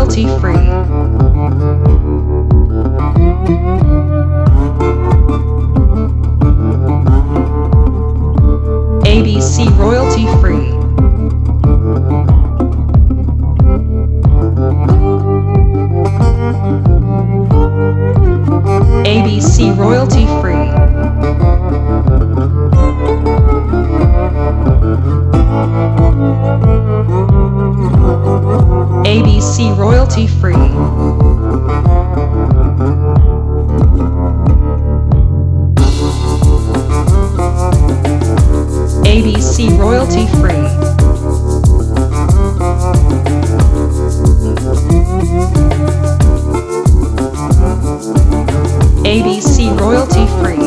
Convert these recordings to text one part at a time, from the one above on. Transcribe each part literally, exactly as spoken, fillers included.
royalty free. A B C royalty free. A B C royalty free. A B C royalty free. A B C royalty free. A B C royalty free.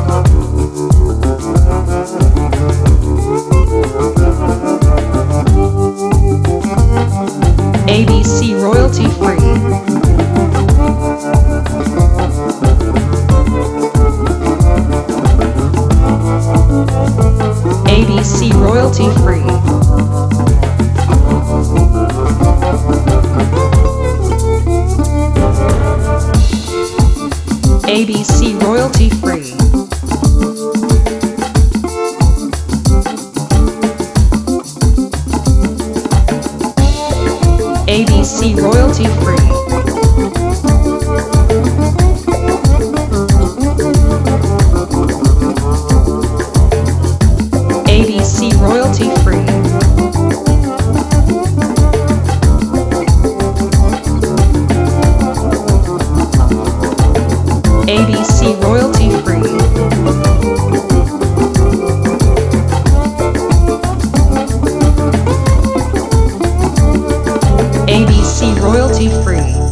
A B C royalty free. A B C royalty free. A B C royalty free. A B C royalty free. A B C royalty free. A B C royalty free. A B C royalty free.